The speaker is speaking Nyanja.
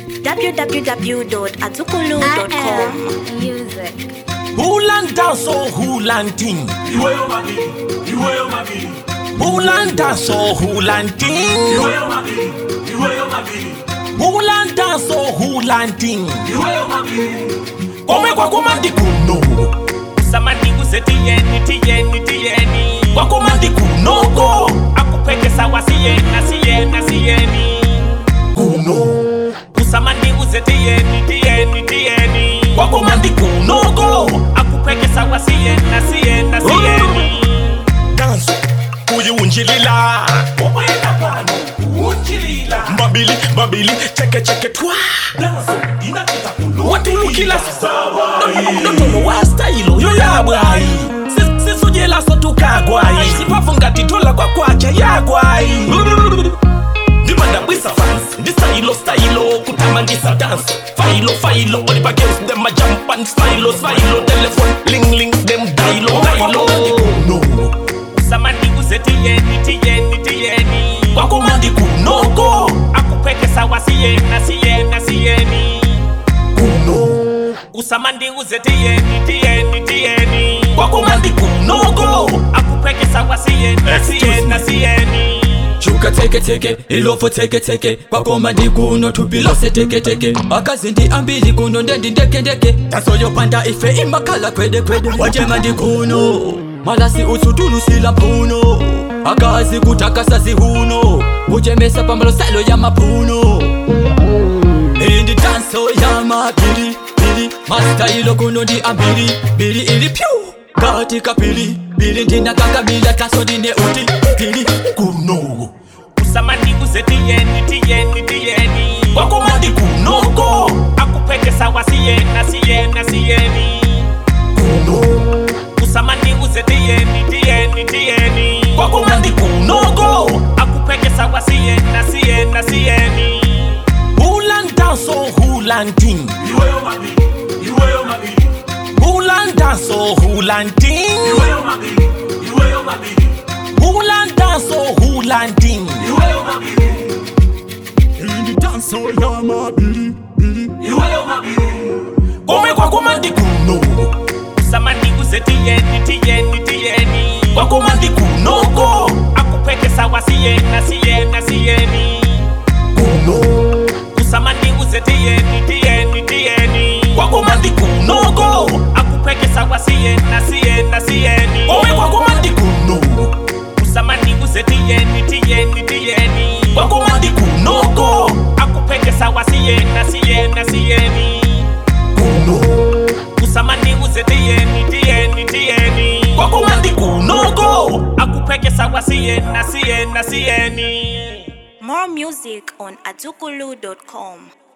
www.azukulu.com. Music. Hulan dance or hulan ting. Iweyo mabili, iweyo mabili, Hulan dance or hulan ting. iweyo mabili, iweyo mabili, Hulan dance or hulan ting. iweyo mabili. Kome kwa kumandi kuno. Samani uzetieni tieni Kwa kumandi kunoko. akupeke sawa sieni Kuno. Usamani uzetieni tieni Kwa kumandi kunoko. akupeke sawa sieni Dance. Kuyi unjilila. Okwenda pano, unjilila. Babili, cheke twa. Danso, inakita kulo. Watulukila sawa. Ndotono wa style yo yabwai. Sisujela so tukagwai. Sipafunga titola kwa kwacha yagwai. Dimanda bwisa fans. This style kutamangisa dance. Filo all against them a jump and stylo telephone ling them dialo. No. Usamani uzetieni tieni Kwa kumandi kunoko. akupeke sawa sieni Kuno. Usamani uzetieni tieni Kwa kumandi kunoko. akupeke sawa sieni Chuka teke ilofo teke Pakoma ndi kuno tubilose teke Akazindi ambili kuno ndendi ndeke Tasoyo panda ife imakala kwede Wajema ndi kuno Malasi usutulu sila mpuno Akazi kutakasa zihuno Ujemesa pambalo salo ya mapuno Indi danso ya mapili Master ilo kuno ndi ambili Bili ili piu Katika pili ndina kakabila taso dine uti Pili Kuno. Usamani uzetieni tieni Kwa kumandi kunoko. akupeke sawa sieni Kuno. Usamani uzetieni tieni Kwa kumandi kunoko. akupeke sawa sieni Hulan dance or hulan ting. Iweyo mabili, iweyo mabili, Hulan dance or hulan ting. iweyo mabili, iweyo mabili, Hulan dance or hulan ting. iweyo mabili, Indi danso ya mapili iweyo mabili. Kome kwa kumandi kuno. Usamani uzetieni tieni Kwa kumandi kunoko. akupeke sawa sieni Kuno. Usamani uzetieni tieni Kwa kumandi kunoko. akupeke sawa sieni Kome kwa kumandi kuno. Usamani uzetieni tieni Kwa kumandi kunoko. akupeke sawa sieni Kuno. Usamani uzetieni tieni Kwa kumandi kunoko. akupeke sawa sieni More music on azukulu.com.